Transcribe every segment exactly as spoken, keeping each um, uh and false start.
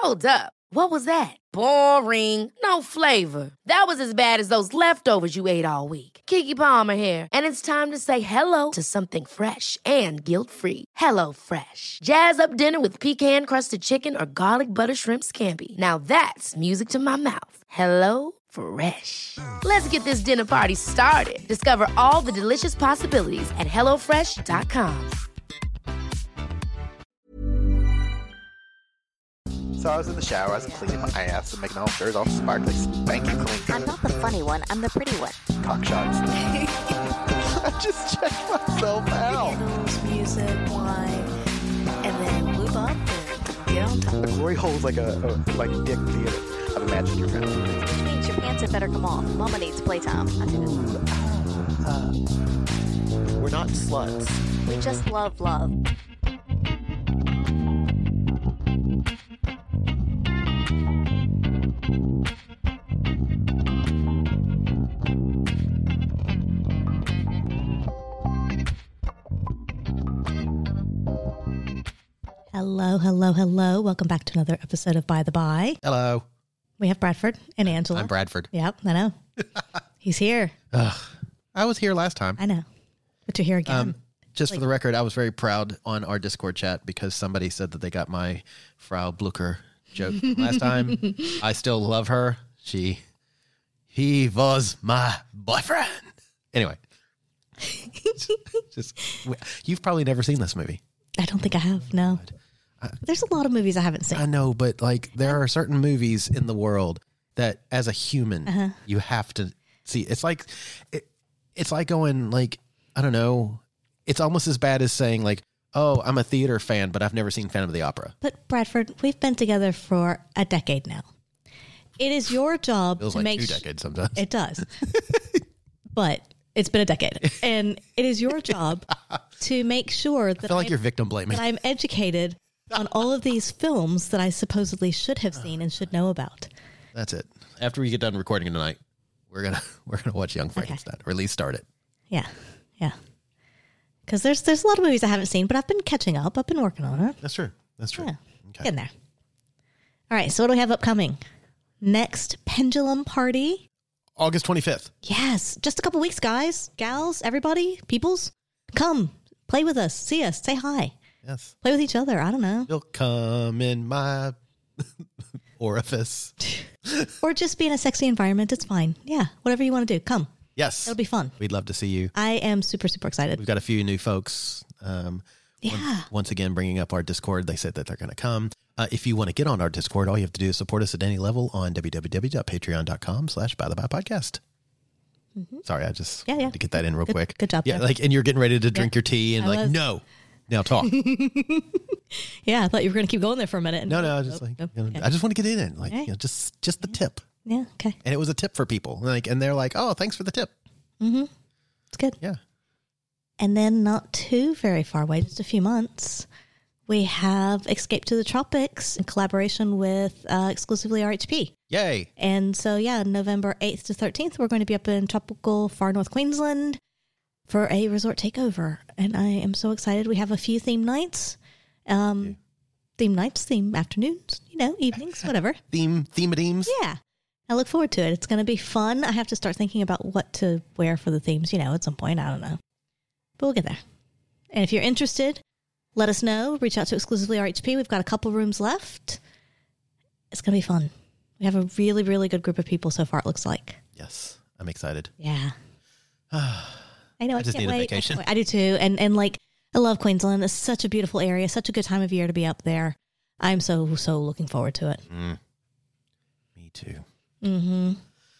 Hold up. What was that? Boring. No flavor. That was as bad as those leftovers you ate all week. Keke Palmer here. And it's time to say hello to something fresh and guilt-free. Hello Fresh. Jazz up dinner with pecan-crusted chicken or garlic butter shrimp scampi. Now that's music to my mouth. Hello Fresh. Let's get this dinner party started. Discover all the delicious possibilities at hello fresh dot com. So I was in the shower, I was cleaning my ass and making all sure all sparkly, spanky clean. I'm not the funny one, I'm the pretty one. Cock shots. I just checked myself out. Candles, music, wine, and then lube up and get on top. The glory hole's like a, a like dick theater. I've imagined your family. Which means your pants had better come off. Mama needs playtime. I do this. Uh, we're not sluts. We just love love. Hello, hello, hello. Welcome back to another episode of By the By. Hello. We have Bradford and Angela. I'm Bradford. Yep, I know. He's here. Ugh. I was here last time. I know. But you're here again. Um, just Like- for the record, I was very proud on our Discord chat because somebody said that they got my Frau Blucher joke last time. I still love her. She, he was my boyfriend. Anyway. just, you've probably never seen this movie. I don't think I have, no. I, There's a lot of movies I haven't seen. I know, but like there are certain movies in the world that as a human, Uh-huh. you have to see. It's like, it, it's like going like, I don't know. It's almost as bad as saying like, oh, I'm a theater fan, but I've never seen Phantom of the Opera. But Bradford, we've been together for a decade now. It is your job Feels to like make two sh- decades sometimes. It does. But it's been a decade. And it is your job to make sure that I feel like I'm, you're victim blaming. that I'm educated on all of these films that I supposedly should have seen and should know about. That's it. After we get done recording tonight, we're gonna we're gonna watch Young Frankenstein, or at least start it. Yeah, yeah. Because there's there's a lot of movies I haven't seen, but I've been catching up. I've been working on it. That's true. That's true. Yeah, Okay. getting there. All right, so what do we have upcoming? Next Pendulum Party. August twenty-fifth. Yes, just a couple weeks, guys, gals, everybody, peoples. Come, play with us, see us, say hi. Yes. Play with each other. I don't know. You'll come in my orifice. Or just be in a sexy environment. It's fine. Yeah, whatever you want to do. Come. Yes. It'll be fun. We'd love to see you. I am super, super excited. We've got a few new folks. Um, Yeah. Once, once again, bringing up our Discord. They said that they're going to come. Uh, if you want to get on our Discord, all you have to do is support us at any level on www.patreon.com slash by the by podcast. Mm-hmm. Sorry, I just Yeah, yeah. wanted to get that in real Good- quick. good job, Yeah, Jeff. like, and you're getting ready to drink Yeah. your tea and I like, was. no, now talk. Yeah, I thought you were going to keep going there for a minute. no, no, I just Nope, like, nope, you know, okay. I just want to get in it. Like, Okay. you know, just, just the tip. Yeah, okay. And it was a tip for people. Like, and they're like, oh, thanks for the tip. Mm-hmm. It's good. Yeah. And then not too very far away, just a few months, we have Escape to the Tropics in collaboration with uh, exclusively R H P. Yay. And so, yeah, November eighth to thirteenth, we're going to be up in tropical far north Queensland for a resort takeover. And I am so excited. We have a few theme nights, um, Yeah. theme nights, theme afternoons, you know, evenings, whatever. Theme, theme themes. Yeah. I look forward to it. It's going to be fun. I have to start thinking about what to wear for the themes, you know, at some point. I don't know. But we'll get there. And if you're interested, let us know. Reach out to exclusively R H P. We've got a couple rooms left. It's going to be fun. We have a really, really good group of people so far, it looks like. Yes. I'm excited. Yeah. I know. I, I just can't need a wait. vacation. I, can't wait. I do too. And, and like, I love Queensland. It's such a beautiful area, such a good time of year to be up there. I'm so, so looking forward to it. Mm. Me too. Mm-hmm.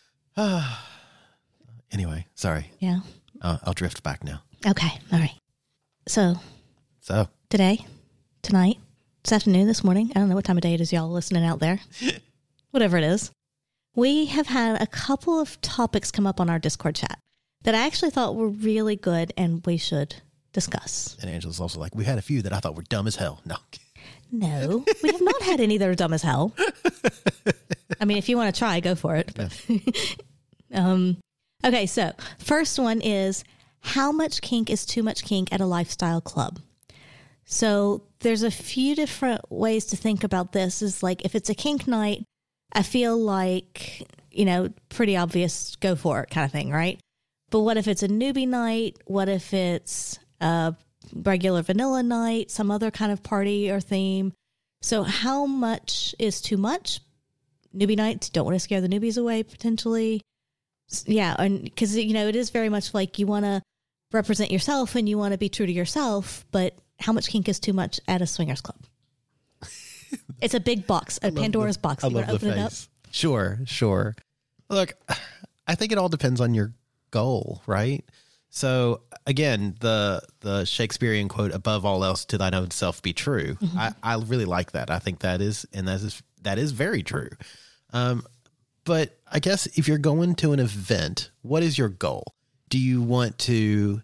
Anyway, sorry. Yeah. Uh, I'll drift back now. Okay. All right. So So, today, tonight, this afternoon, this morning, I don't know what time of day it is, y'all listening out there. Whatever it is. We have had a couple of topics come up on our Discord chat that I actually thought were really good and we should discuss. and Angela's also like, we had a few that I thought were dumb as hell. No. No, we have not had any that are dumb as hell. I mean, if you want to try, go for it. But um, okay, so first one is, how much kink is too much kink at a lifestyle club? So there's a few different ways to think about this. Is like, if it's a kink night, I feel like, you know, pretty obvious, go for it kind of thing, right? But what if it's a newbie night? What if it's a regular vanilla night, some other kind of party or theme? So how much is too much? Newbie nights, don't want to scare the newbies away potentially. Yeah, and because, you know, it is very much like you want to represent yourself and you want to be true to yourself, but how much kink is too much at a swingers club? It's a big box, a Pandora's the, box. I You love want to the open it up? face. Sure, sure. Look, I think it all depends on your goal, right? So again, the the Shakespearean quote, "Above all else, to thine own self be true." Mm-hmm. I, I really like that. I think that is, and that is that is very true. Um, but I guess if you're going to an event, what is your goal? Do you want to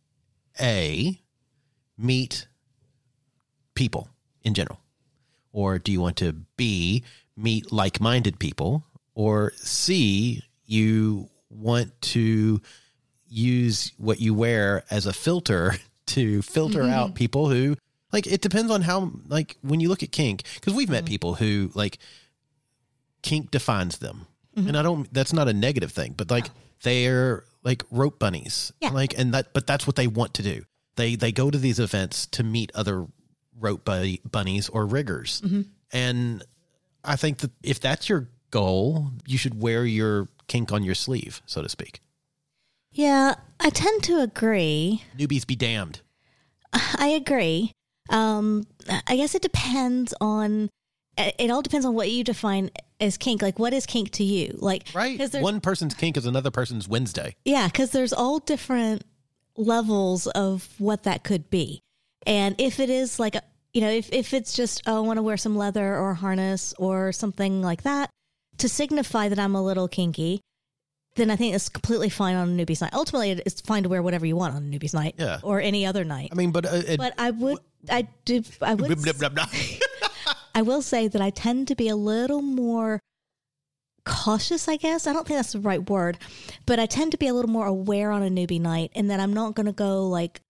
A, meet people in general? Or do you want to B, meet like-minded people? Or C, you want to use what you wear as a filter to filter mm-hmm. out people who, like, it depends on how, like, when you look at kink, because we've met mm-hmm. people who, like, kink defines them. Mm-hmm. And I don't, that's not a negative thing, but like, they're like rope bunnies. Yeah. Like, and that, but that's what they want to do. They, they go to these events to meet other rope bunny, bunnies or riggers. Mm-hmm. And I think that if that's your goal, you should wear your kink on your sleeve, so to speak. Yeah, I tend to agree. Newbies be damned. I agree. Um, I guess it depends on, it all depends on what you define as kink. Like, what is kink to you? Like, right. One person's kink is another person's Wednesday. Yeah, because there's all different levels of what that could be. And if it is like, a, you know, if, if it's just, oh, I want to wear some leather or harness or something like that to signify that I'm a little kinky, then I think it's completely fine on a newbie's night. Ultimately, it's fine to wear whatever you want on a newbie's night, yeah. or any other night. I mean, but uh, it, but I would, I do, I would, blah, blah, blah. I will say that I tend to be a little more cautious, I guess. I don't think that's the right word, but I tend to be a little more aware on a newbie night, and that I'm not going to go like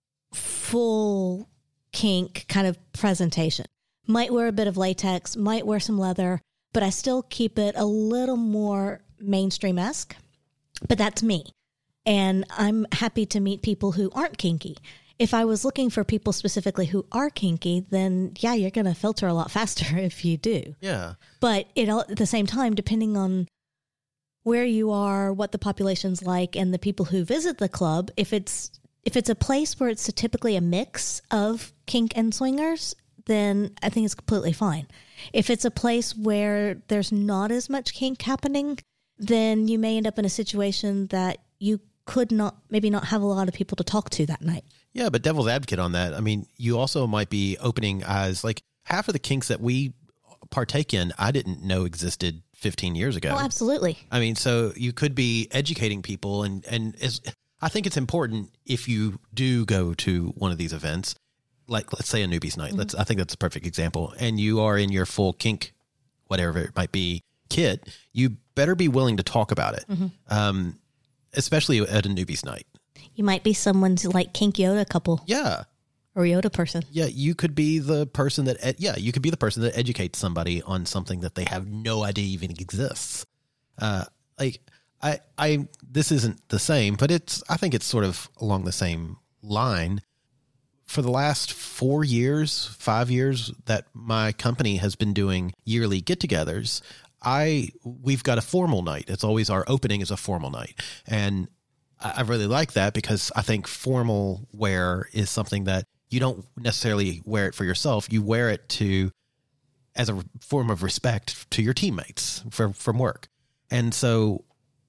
full kink kind of presentation. Might wear a bit of latex, might wear some leather, but I still keep it a little more mainstream-esque. But that's me. And I'm happy to meet people who aren't kinky. If I was looking for people specifically who are kinky, then yeah, you're going to filter a lot faster if you do. Yeah. But it all, at the same time, depending on where you are, what the population's like, and the people who visit the club, if it's if it's a place where it's a, typically a mix of kink and swingers, then I think it's completely fine. If it's a place where there's not as much kink happening, then you may end up in a situation that you could not, maybe not have a lot of people to talk to that night. Yeah, but devil's advocate on that, I mean, you also might be opening eyes. Like, half of the kinks that we partake in, I didn't know existed fifteen years ago. Oh, absolutely. I mean, so you could be educating people, and, and it's, I think it's important if you do go to one of these events, like let's say a newbie's night. Mm-hmm. Let's, I think that's a perfect example. And you are in your full kink, whatever it might be, kit, you better be willing to talk about it, mm-hmm. um, especially at a newbie's night. You might be someone's like kink Yoda couple. Yeah. Or Yoda person. Yeah, you could be the person that, ed- yeah, you could be the person that educates somebody on something that they have no idea even exists. Uh, like, I, I, this isn't the same, but it's, I think it's sort of along the same line. For the last four years, five years that my company has been doing yearly get-togethers, I, we've got a formal night. It's always our opening is a formal night. And I, I really like that because I think formal wear is something that you don't necessarily wear it for yourself. You wear it to, as a form of respect to your teammates for, from work. And so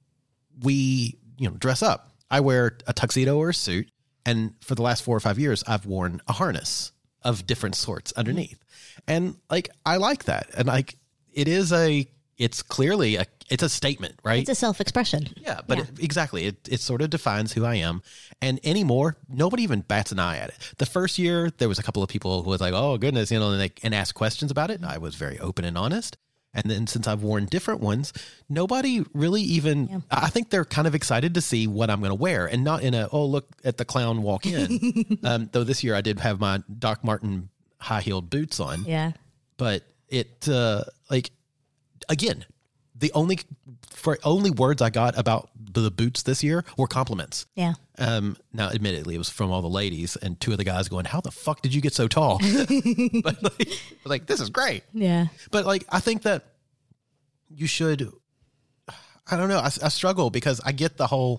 we, you know, dress up. I wear a tuxedo or a suit. And for the last four or five years, I've worn a harness of different sorts underneath. And like, I like that. And like, it is a, it's clearly a, it's a statement, right? It's a self-expression. Yeah, but yeah. It, exactly. It, it sort of defines who I am. And anymore, nobody even bats an eye at it. The first year, there was a couple of people who was like, oh goodness, you know, and they and asked questions about it. And I was very open and honest. And then since I've worn different ones, nobody really even, Yeah. I think they're kind of excited to see what I'm going to wear and not in a, oh, look at the clown walk in. um, though this year I did have my Doc Marten high heeled boots on. Yeah. But it, uh, like, again, the only, for only words I got about the boots this year were compliments. Yeah. Um, now, admittedly, it was from all the ladies and two of the guys going, how the fuck did you get so tall? But like, I was like, this is great. Yeah. But like, I think that you should, I don't know. I, I struggle because I get the whole,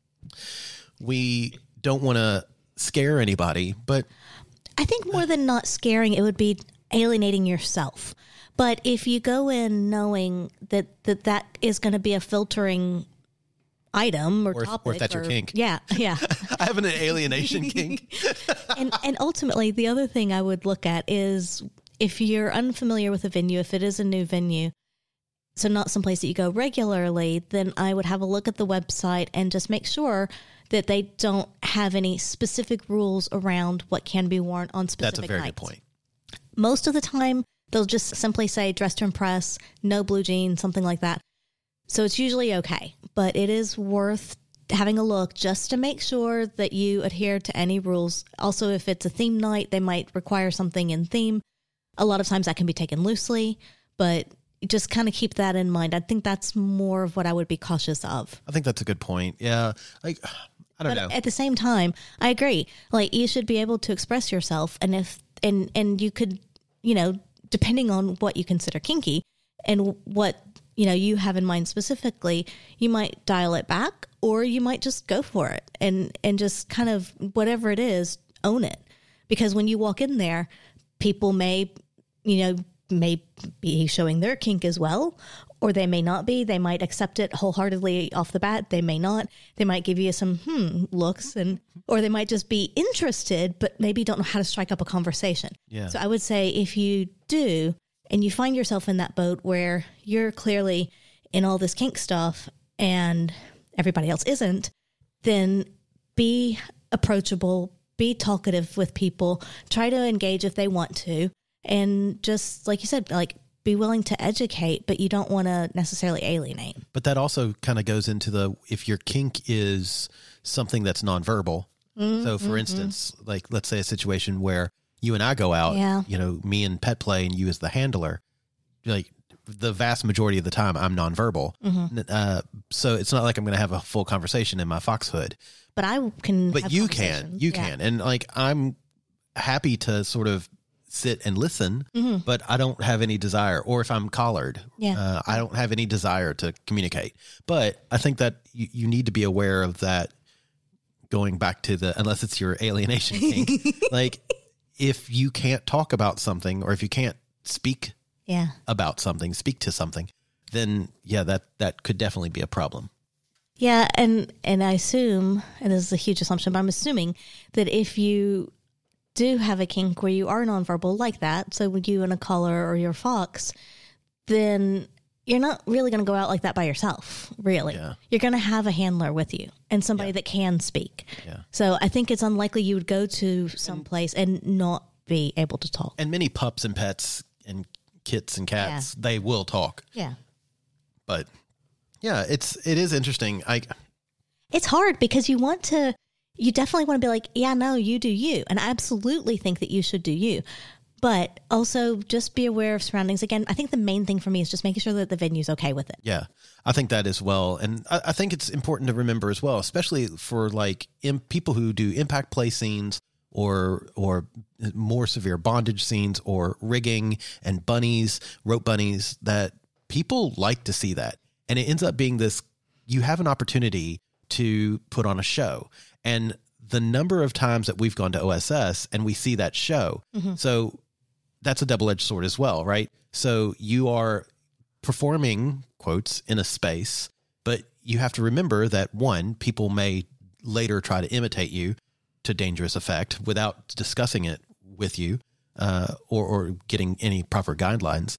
we don't want to scare anybody, but I think more than not scaring, it would be alienating yourself. But if you go in knowing that that, that is going to be a filtering item or Or if- topic. or if that's your kink. Yeah, yeah. I have an alienation kink. and and ultimately, the other thing I would look at is if you're unfamiliar with a venue, if it is a new venue, so not someplace that you go regularly, then I would have a look at the website and just make sure that they don't have any specific rules around what can be worn on specific That's a very nights. good point. Most of the time, they'll just simply say dress to impress, no blue jeans, something like that. So it's usually okay, but it is worth having a look just to make sure that you adhere to any rules. Also, if it's a theme night, they might require something in theme. A lot of times that can be taken loosely, but just kind of keep that in mind. I think that's more of what I would be cautious of. I think that's a good point. Yeah. Like, I don't But know. at the same time, I agree. Like, you should be able to express yourself, and if and and you could, you know, depending on what you consider kinky and what, you know, you have in mind specifically, you might dial it back or you might just go for it and and just kind of whatever it is, own it. Because when you walk in there, people may, you know, may be showing their kink as well, or they may not be. They might accept it wholeheartedly off the bat. They may not. They might give you some hmm looks, and or they might just be interested, but maybe don't know how to strike up a conversation. Yeah. So I would say if you do, and you find yourself in that boat where you're clearly in all this kink stuff and everybody else isn't, then be approachable, be talkative with people, try to engage if they want to. And just like you said, like be willing to educate, but you don't want to necessarily alienate. But that also kind of goes into the, if your kink is something that's nonverbal. Mm-hmm, So for instance, like let's say a situation where you and I go out, Yeah. you know, me and Pet play and you as the handler, like the vast majority of the time I'm nonverbal. Mm-hmm. Uh, so it's not like I'm going to have a full conversation in my fox hood, But I can. but have you can, conversations. you Yeah. can. And like, I'm happy to sort of sit and listen, Mm-hmm. but I don't have any desire, or if I'm collared, Yeah. uh, I don't have any desire to communicate. But I think that you, you need to be aware of that, going back to the, unless it's your alienation kink, like if you can't talk about something, or if you can't speak Yeah. about something, speak to something, then yeah, that, that could definitely be a problem. Yeah, and and I assume, and this is a huge assumption, but I'm assuming that if you do have a kink where you are nonverbal like that, so with you and a collar or your fox, then you're not really going to go out like that by yourself, really. Yeah. You're going to have a handler with you and somebody Yeah. that can speak. Yeah. So I think it's unlikely you would go to some place and not be able to talk. And many pups and pets and kits and cats, they will talk. Yeah. But yeah, it's it is interesting. I It's hard because you want to, you definitely want to be like, yeah, no, you do you. And I absolutely think that you should do you. But also just be aware of surroundings. Again, I think the main thing for me is just making sure that the venue's okay with it. yeah, I think that as well, and I, I think it's important to remember as well, especially for like in, people who do impact play scenes or or more severe bondage scenes or rigging and bunnies, rope bunnies. That people like to see that, and it ends up being this. You have an opportunity to put on a show, and the number of times that we've gone to O S S and we see that show, so. That's a double-edged sword as well, right? So you are performing, quotes, in a space, but you have to remember that, one, people may later try to imitate you to dangerous effect without discussing it with you uh, or, or getting any proper guidelines.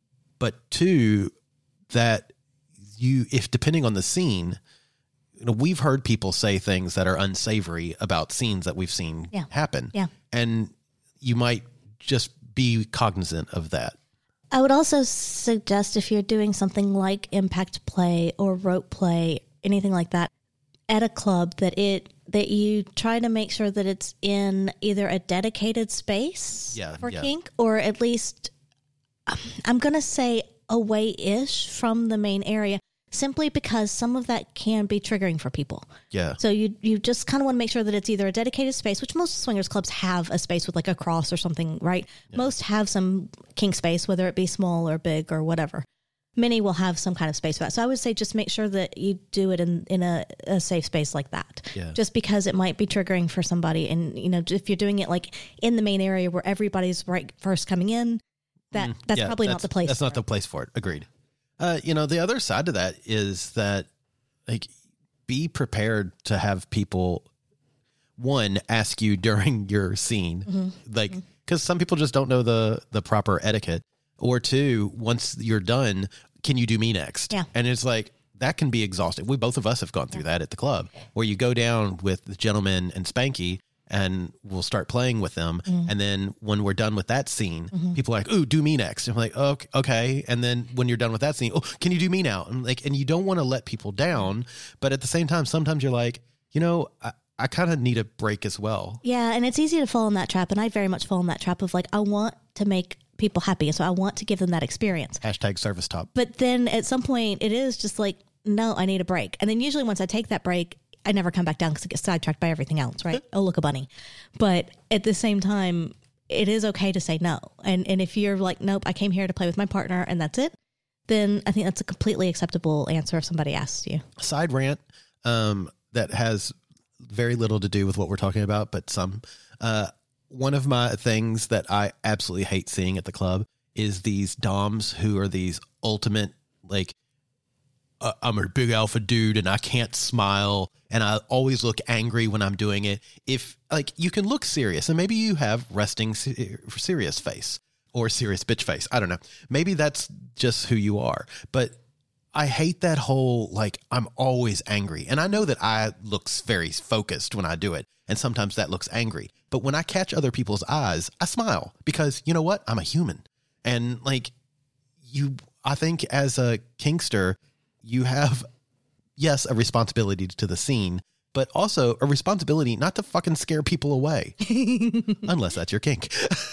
But two, that you, if depending on the scene, you know, we've heard people say things that are unsavory about scenes that we've seen Yeah. happen. Yeah. And you might just be cognizant of that. I would also suggest if you're doing something like impact play or rope play, anything like that, at a club, that it that you try to make sure that it's in either a dedicated space Yeah, for yeah. kink, or at least, I'm going to say away-ish from the main area, simply because some of that can be triggering for people. Yeah. So you you just kind of want to make sure that it's either a dedicated space, which most swingers clubs have a space with like a cross or something, right? Yeah. Most have some kink space, whether it be small or big or whatever. Many will have some kind of space for that. So I would say just make sure that you do it in, in a, a safe space like that. Yeah. Just because it might be triggering for somebody. And, you know, if you're doing it like in the main area where everybody's right first coming in, that Mm, that's yeah, probably that's, not the place. That's for not it. the place for it. Agreed. Uh, you know, the other side to that is that, like, be prepared to have people, one, ask you during your scene, Mm-hmm. like, because some people just don't know the the proper etiquette, or two, once you're done, can you do me next? Yeah. And it's like, that can be exhausting. We, both of us have gone through that at the club, where you go down with the gentleman and Spanky, and we'll start playing with them. Mm-hmm. And then when we're done with that scene, people are like, ooh, do me next. And I'm like, okay, okay. And then when you're done with that scene, oh, can you do me now? And like, and you don't want to let people down. But at the same time, sometimes you're like, you know, I, I kind of need a break as well. Yeah, and it's easy to fall in that trap. And I very much fall in that trap of like, I want to make people happy. So I want to give them that experience. Hashtag service top. But then at some point, it is just like, no, I need a break. And then usually once I take that break, I never come back down because I get sidetracked by everything else, right? Oh, look, a bunny. But at the same time, it is okay to say no. And and if you're like, nope, I came here to play with my partner and that's it, then I think that's a completely acceptable answer if somebody asks you. Side rant um, that has very little to do with what we're talking about, but some. Uh, one of my things that I absolutely hate seeing at the club is these doms who are these ultimate, like, uh, I'm a big alpha dude and I can't smile and I always look angry when I'm doing it. If, like, you can look serious and maybe you have resting se- serious face or serious bitch face. I don't know. Maybe that's just who you are. But I hate that whole, like, I'm always angry. And I know that I look very focused when I do it. And sometimes that looks angry. But when I catch other people's eyes, I smile because, you know what? I'm a human. And, like, you, I think as a kinkster, you have, yes, a responsibility to the scene, but also a responsibility not to fucking scare people away. Unless that's your kink.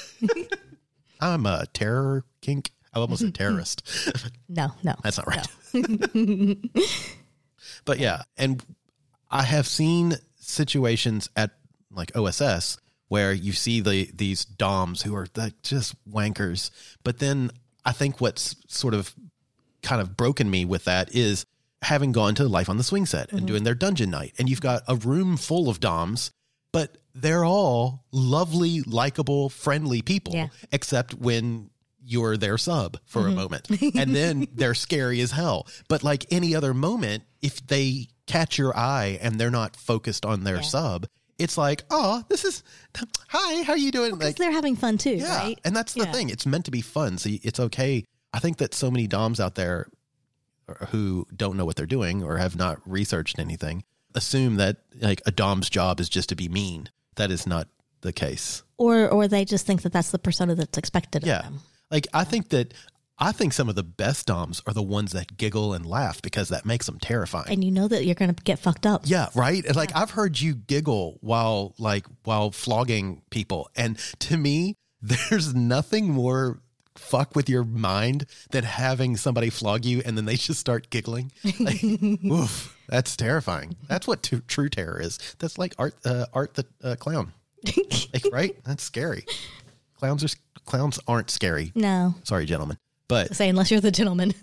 I'm a terror kink. I almost said terrorist. No, no. That's not right. No. But yeah, and I have seen situations at like O S S where you see the these doms who are like just wankers. But then I think what's sort of kind of broken me with that is having gone to Life on the Swing set mm-hmm. and doing their dungeon night. And you've got a room full of doms, but they're all lovely, likable, friendly people, yeah. except when you're their sub for mm-hmm. a moment. And then they're scary as hell. But like any other moment, if they catch your eye and they're not focused on their yeah. sub, it's like, oh, this is, hi, how are you doing? Because like they're having fun too, yeah, right? And that's the yeah. thing. It's meant to be fun. So it's okay. I think that so many doms out there who don't know what they're doing or have not researched anything assume that like a dom's job is just to be mean. That is not the case. Or or they just think that that's the persona that's expected yeah. of them. Like I think that I think some of the best doms are the ones that giggle and laugh because that makes them terrifying. And you know that you're going to get fucked up. Yeah, right? And like I've heard you giggle while like while flogging people. And to me, there's nothing more fuck with your mind than having somebody flog you and then they just start giggling. Like, oof, that's terrifying. That's what t- true terror is. That's like Art uh, Art the uh, clown. Like, right? That's scary. Clowns are clowns aren't scary. No. Sorry, gentlemen. But say unless you're the gentleman.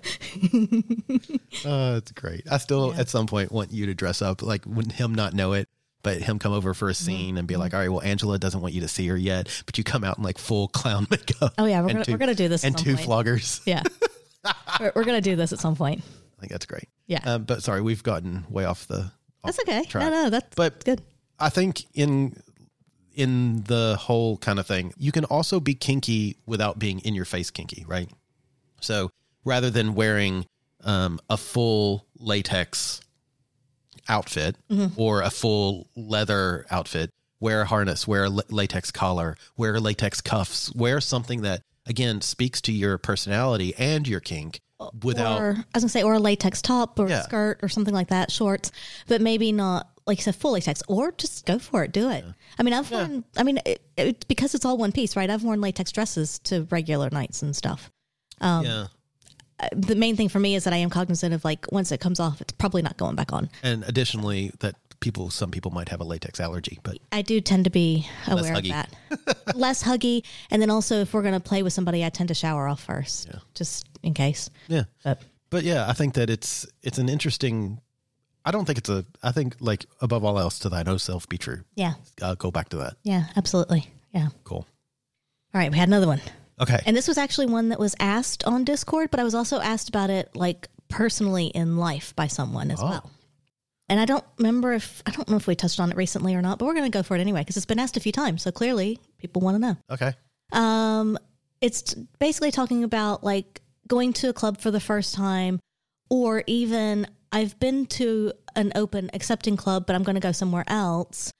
Oh, it's great. I still yeah. at some point want you to dress up like when him not know it, but him come over for a scene mm-hmm. and be like, all right, well, Angela doesn't want you to see her yet, but you come out in like full clown makeup. Oh yeah, we're gonna, two, we're gonna do this and at some two point. floggers. Yeah, we're, we're gonna do this at some point. I think that's great. Yeah, um, but sorry, we've gotten way off the. Off that's okay. Track. No, no, that's but good. I think in in the whole kind of thing, you can also be kinky without being in your face kinky, right? So rather than wearing um, a full latex outfit mm-hmm. or a full leather outfit, wear a harness, wear a latex collar, wear latex cuffs, wear something that again, speaks to your personality and your kink without. Or, I was going to say, or a latex top or Yeah. a skirt or something like that, shorts, but maybe not, like you said, full latex, or just go for it. Do it. I mean, I've worn, I mean, it, it, because it's all one piece, right? I've worn latex dresses to regular nights and stuff. Um, yeah. The main thing for me is that I am cognizant of, like, once it comes off, it's probably not going back on. And additionally, that people, some people might have a latex allergy, but I do tend to be aware of huggy. that. Less huggy. And then also, if we're going to play with somebody, I tend to shower off first, Yeah. just in case. yeah. But But yeah, I think that it's it's an interesting. I don't think it's a. I think like above all else, to thine own self be true. yeah, Uh, go back to that. yeah, absolutely. Yeah. Cool. All right, we had another one. Okay. And this was actually one that was asked on Discord, but I was also asked about it, like, personally in life by someone as Oh. well. And I don't remember if, I don't know if we touched on it recently or not, but we're going to go for it anyway, because it's been asked a few times. So clearly people want to know. okay. Um, it's basically talking about, like, going to a club for the first time, or even I've been to an open accepting club, but I'm going to go somewhere else.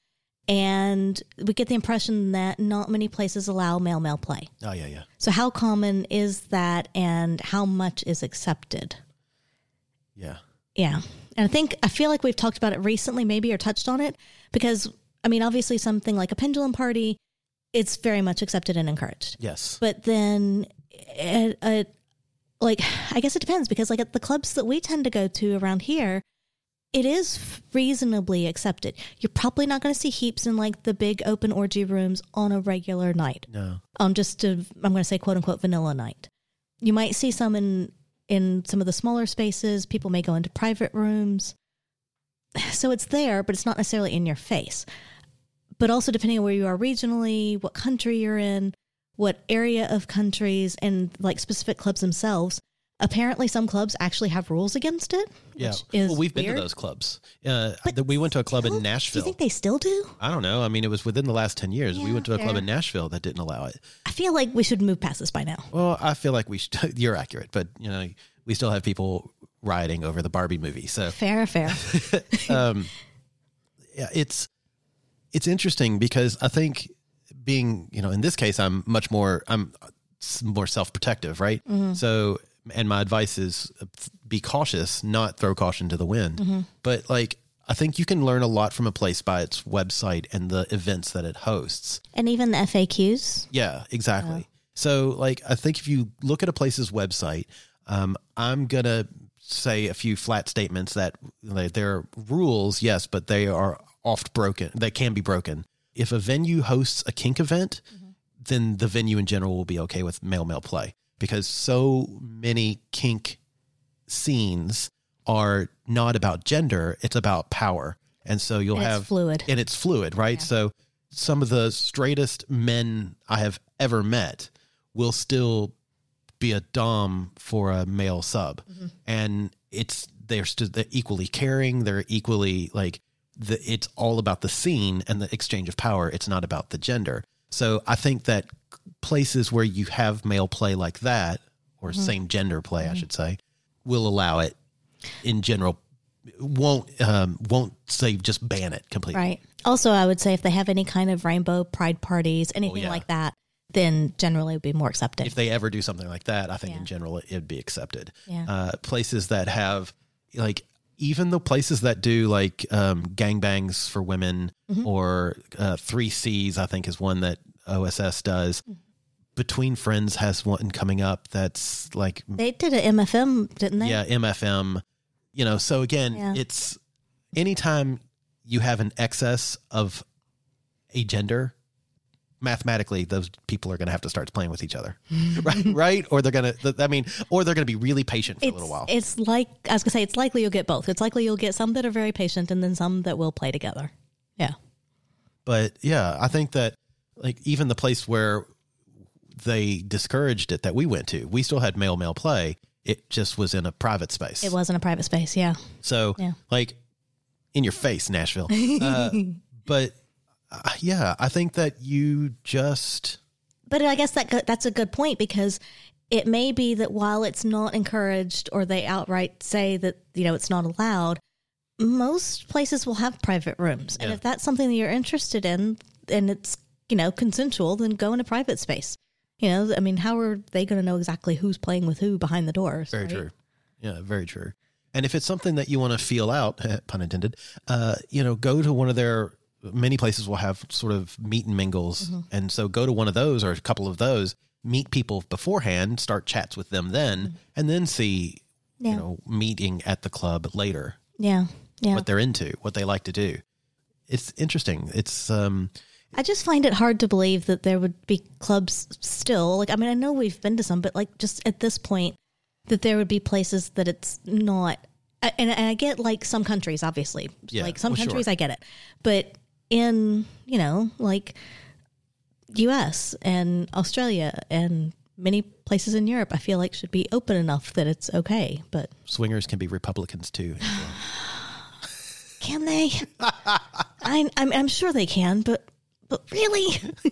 And we get the impression that not many places allow male-male play. Oh yeah, yeah, So how common is that, and how much is accepted? yeah. Yeah. And I think, I feel like we've talked about it recently, maybe, or touched on it, because, I mean, obviously something like a pendulum party, it's very much accepted and encouraged. Yes. But then, it, it, like, I guess it depends, because, like, at the clubs that we tend to go to around here, it is reasonably accepted. You're probably not going to see heaps in, like, the big open orgy rooms on a regular night. No. On just a, I'm going to say, quote unquote, vanilla night. You might see some in, in some of the smaller spaces. People may go into private rooms. So it's there, but it's not necessarily in your face. But also, depending on where you are regionally, what country you're in, what area of countries, and, like, specific clubs themselves. Apparently, some clubs actually have rules against it. Yeah. Which is Well, we've been weird. to those clubs. Uh, But th- we went to a club still? in Do Nashville. you think they still do? I don't know. I mean, it was within the last ten years. we Yeah, went to a club fair. in Nashville that didn't allow it. I feel like we should move past this by now. Well, I feel like we should. You're accurate, but you know, we still have people rioting over the Barbie movie. So Fair, fair. um, yeah, it's it's interesting because I think being, you know, in this case, I'm much more I'm s- more self protective, right? So, and my advice is uh, be cautious, not throw caution to the wind. But like, I think you can learn a lot from a place by its website and the events that it hosts. And even the F A Qs. Yeah, exactly. So, like, I think if you look at a place's website, um, I'm going to say a few flat statements that like, there are rules, yes, but they are oft broken. They can be broken. If a venue hosts a kink event, then the venue in general will be okay with male-male play because so many kink scenes are not about gender, it's about power. And so you'll And it's have fluid. and it's fluid, right? So some of the straightest men I have ever met will still be a dom for a male sub. And it's, they're still they're equally caring. They're equally like the, it's all about the scene and the exchange of power. It's not about the gender. So I think that places where you have male play like that, or same gender play, I should say, will allow it in general. Won't, um, won't say just ban it completely. Right. Also, I would say if they have any kind of rainbow pride parties, anything yeah. like that, then generally it would be more accepted. If they ever do something like that, I think Yeah. in general it would be accepted. Yeah. Uh, places that have like even the places that do like um, gangbangs for women Mm-hmm. or uh, three C's, I think is one that O S S does. Between Friends has one coming up that's like They did an M F M, didn't they? yeah M F M. You know, so again, Yeah. it's anytime you have an excess of a gender, mathematically those people are going to have to start playing with each other, right? Right? Or they're going to, I mean, or they're going to be really patient for It's, a little while. it's like, I was going to say, it's likely you'll get both. It's likely you'll get some that are very patient and then some that will play together. Yeah. But yeah, I think that like even the place where they discouraged it that we went to, we still had male male play. It just was in a private space. It was in a private space. Yeah. So Yeah. like in your face, Nashville. Uh, but uh, yeah, I think that you just, But I guess that go- that's a good point because it may be that while it's not encouraged or they outright say that, you know, it's not allowed, most places will have private rooms. And Yeah. if that's something that you're interested in and it's, you know, consensual, then go in a private space. You know, I mean, how are they going to know exactly who's playing with who behind the doors? Very right? true. Yeah, very true. And if it's something that you want to feel out, pun intended, uh, you know, go to one of their, many places will have sort of meet and mingles. Mm-hmm. And so go to one of those or a couple of those, meet people beforehand, start chats with them then, mm-hmm. and then see, yeah. you know, meeting at the club later. Yeah. Yeah. What they're into, what they like to do. It's interesting. It's, um, I just find it hard to believe that there would be clubs still. Like, I mean, I know we've been to some, but like just at this point, that there would be places that it's not. And, and I get like some countries, obviously. Yeah, like some well, countries, sure. I get it. But in, you know, like U S and Australia and many places in Europe, I feel like should be open enough that it's okay. But swingers can be Republicans too. Can they? I, I'm, I'm sure they can, but but really?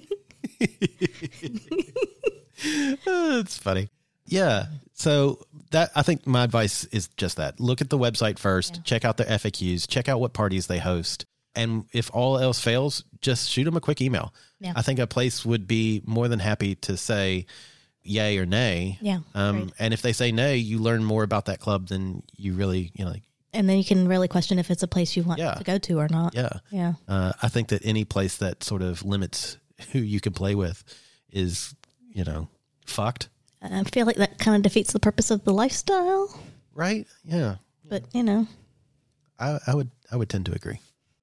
It's funny. Yeah. So that I think my advice is just that. Look at the website first, yeah. check out their F A Qs, check out what parties they host. And if all else fails, just shoot them a quick email. Yeah. I think a place would be more than happy to say yay or nay. Yeah. Um, and if they say nay, you learn more about that club than you really, you know, like, and then you can really question if it's a place you want yeah. to go to or not. Yeah. Yeah. Uh, I think that any place that sort of limits who you can play with is, you know, fucked. I feel like that kind of defeats the purpose of the lifestyle. Right? Yeah. But, you know. I, I would I would tend to agree.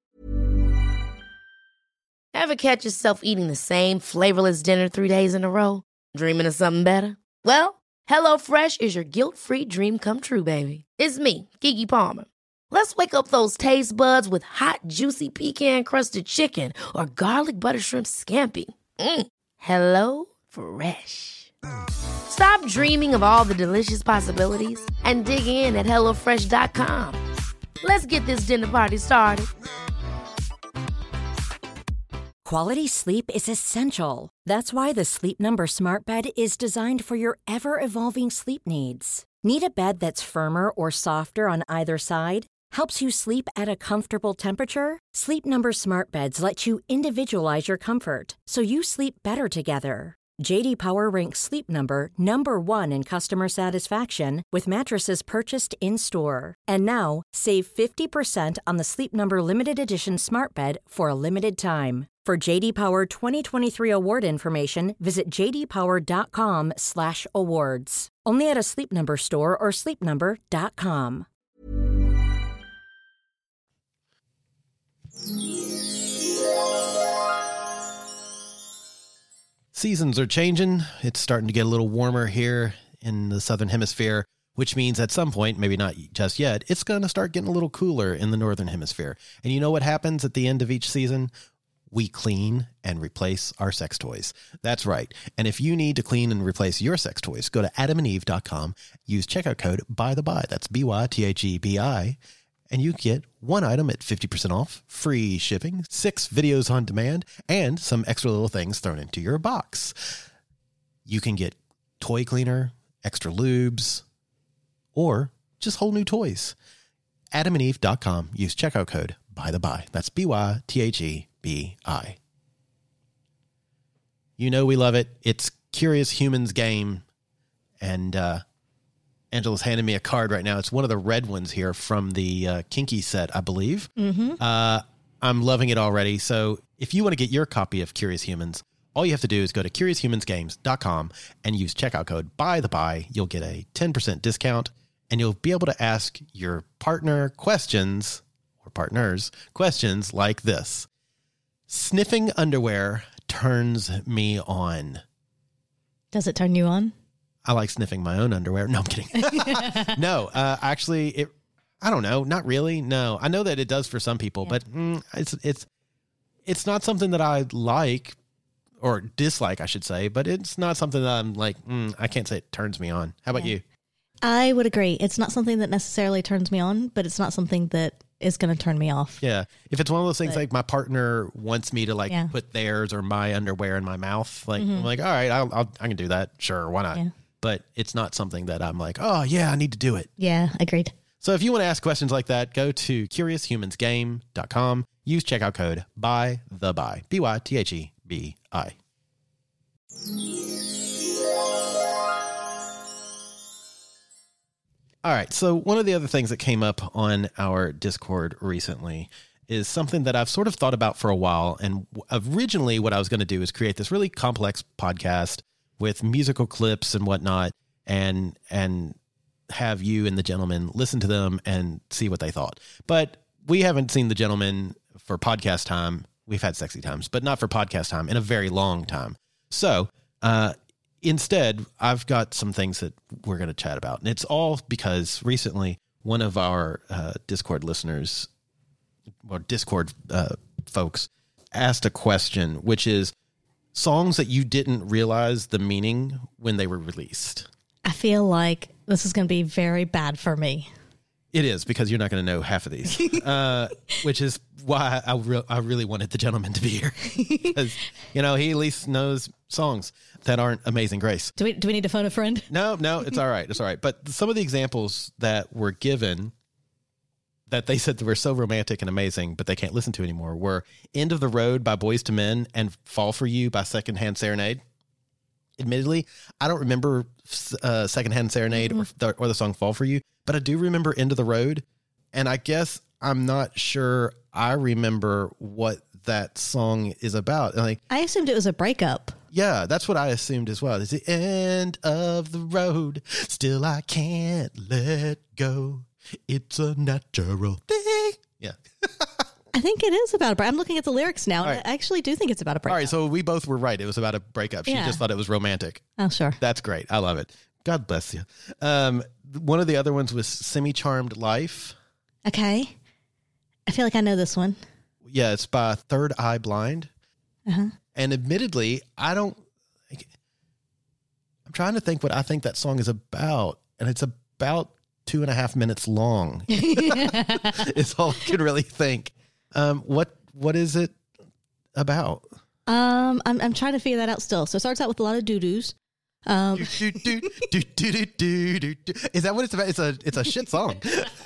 Ever catch yourself eating the same flavorless dinner three days in a row? Dreaming of something better? Well, HelloFresh is your guilt-free dream come true, baby. It's me, Keke Palmer. Let's wake up those taste buds with hot, juicy pecan-crusted chicken or garlic butter shrimp scampi. Mm. Hello Fresh. Stop dreaming of all the delicious possibilities and dig in at hello fresh dot com. Let's get this dinner party started. Quality sleep is essential. That's why the Sleep Number Smart Bed is designed for your ever-evolving sleep needs. Need a bed that's firmer or softer on either side? Helps you sleep at a comfortable temperature? Sleep Number Smart Beds let you individualize your comfort so you sleep better together. J D Power ranks Sleep Number number one in customer satisfaction with mattresses purchased in-store. And now, save fifty percent on the Sleep Number Limited Edition Smart Bed for a limited time. For J D Power twenty twenty-three award information, visit j d power dot com slash awards. Only at a Sleep Number store or sleep number dot com. Seasons are changing. It's starting to get a little warmer here in the Southern Hemisphere, which means at some point, maybe not just yet, it's going to start getting a little cooler in the Northern Hemisphere. And you know what happens at the end of each season? We clean and replace our sex toys. That's right. And if you need to clean and replace your sex toys, go to adam and eve dot com, use checkout code by the by. That's B Y T H E B I. And you get one item at fifty percent off, free shipping, six videos on demand, and some extra little things thrown into your box. You can get toy cleaner, extra lubes, or just whole new toys. adam and eve dot com. Use checkout code by the by. That's B Y T H E B I. You know we love it. It's Curious Humans game. And uh, Angela's handing me a card right now. It's one of the red ones here from the uh, Kinky set, I believe. Mm-hmm. Uh, I'm loving it already. So if you want to get your copy of Curious Humans, all you have to do is go to curious humans games dot com and use checkout code by the by. You'll get a ten percent discount, and you'll be able to ask your partner questions, or partners, questions like this. Sniffing underwear turns me on. Does it turn you on? I like sniffing my own underwear. No, I'm kidding. no, uh, actually, it. I don't know. Not really. No, I know that it does for some people, yeah. but mm, it's it's it's not something that I like or dislike, I should say. But it's not something that I'm like. Mm, I can't say it turns me on. How about yeah. you? I would agree. It's not something that necessarily turns me on, but it's not something that is going to turn me off. Yeah. If it's one of those things, but, like my partner wants me to like yeah. put theirs or my underwear in my mouth, like mm-hmm. I'm like, all right, I'll, I'll I can do that. Sure, why not? Yeah. But it's not something that I'm like, oh yeah, I need to do it. Yeah, agreed. So if you want to ask questions like that, go to curious humans game dot com. Use checkout code by the by. B Y T H E B I. All right. So one of the other things that came up on our Discord recently is something that I've sort of thought about for a while. And originally what I was going to do is create this really complex podcast with musical clips and whatnot, and and have you and the gentleman listen to them and see what they thought. But we haven't seen the gentleman for podcast time. We've had sexy times, but not for podcast time in a very long time. So uh, instead, I've got some things that we're going to chat about. And it's all because recently one of our uh, Discord listeners or Discord uh, folks asked a question, which is songs that you didn't realize the meaning when they were released. I feel like this is going to be very bad for me. It is, because you're not going to know half of these, uh, which is why I, re- I really wanted the gentleman to be here. Because, you know, he at least knows songs that aren't Amazing Grace. Do we do we need to phone a friend? No, no, it's all right. It's all right. But some of the examples that were given that they said that were so romantic and amazing, but they can't listen to anymore, were End of the Road by Boyz two Men and Fall for You by Secondhand Serenade. Admittedly, I don't remember uh, Secondhand Serenade mm-hmm. or, the, or the song Fall for You, but I do remember End of the Road. And I guess I'm not sure I remember what that song is about. Like, I assumed it was a breakup. Yeah, that's what I assumed as well. It's the end of the road. Still I can't let go. It's a natural thing. Yeah. I think it is about a breakup. I'm looking at the lyrics now. Right. And I actually do think it's about a breakup. All right, so we both were right. It was about a breakup. She Yeah. just thought it was romantic. Oh, sure. That's great. I love it. God bless you. Um, one of the other ones was Semi-Charmed Life. Okay. I feel like I know this one. Yeah, it's by Third Eye Blind. Uh-huh. And admittedly, I don't... I'm trying to think what I think that song is about. And it's about two and a half minutes long. It's all I can really think. Um, what What is it about? Um, I'm I'm trying to figure that out still. So it starts out with a lot of doo-doos. Um, Do, do, do, do, do, do, do, do, do. Is that what it's about? It's a it's a shit song.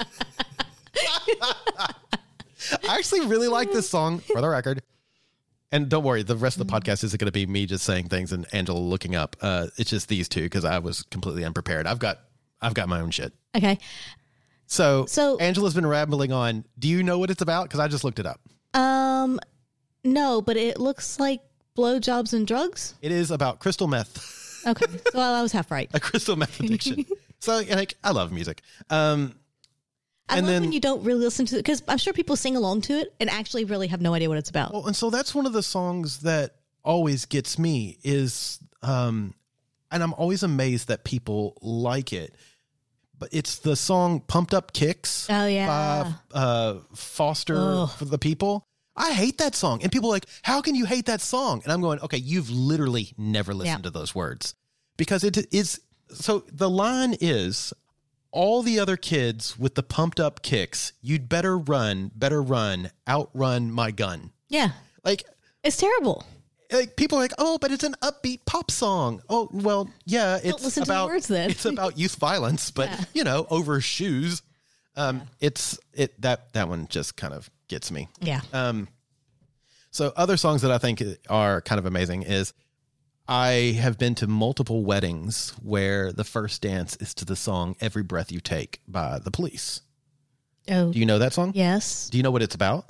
I actually really like this song, for the record. And don't worry, the rest of the podcast isn't going to be me just saying things and Angela looking up. Uh, it's just these two because I was completely unprepared. I've got I've got my own shit. okay. So, So- Angela's been rambling on. Do you know what it's about? Because I just looked it up. Um, no, but it looks like blowjobs and drugs. It is about crystal meth, Okay. Well, I was half right. a crystal meth addiction. So, like, I love music. Um, I and love then- when you don't really listen to it, because I'm sure people sing along to it and actually really have no idea what it's about. well, and so that's one of the songs that always gets me is, um, and I'm always amazed that people like it. But it's the song "Pumped Up Kicks" Oh, yeah. by uh, Foster Ugh. for the People. I hate that song, and people are like, "How can you hate that song?" And I'm going, "Okay, you've literally never listened Yeah. to those words because it is." So the line is, "All the other kids with the pumped up kicks, you'd better run, better run, outrun my gun." Yeah. Like, It's terrible. like people are like, "Oh, but it's an upbeat pop song." Oh, well, yeah, it's listen to the about words then. it's about youth violence, but Yeah. you know, over shoes. Um, it's it that that one just kind of gets me. Yeah. Um, so other songs that I think are kind of amazing is I have been to multiple weddings where the first dance is to the song "Every Breath You Take" by The Police. Oh, Do you know that song? yes. Do you know what it's about?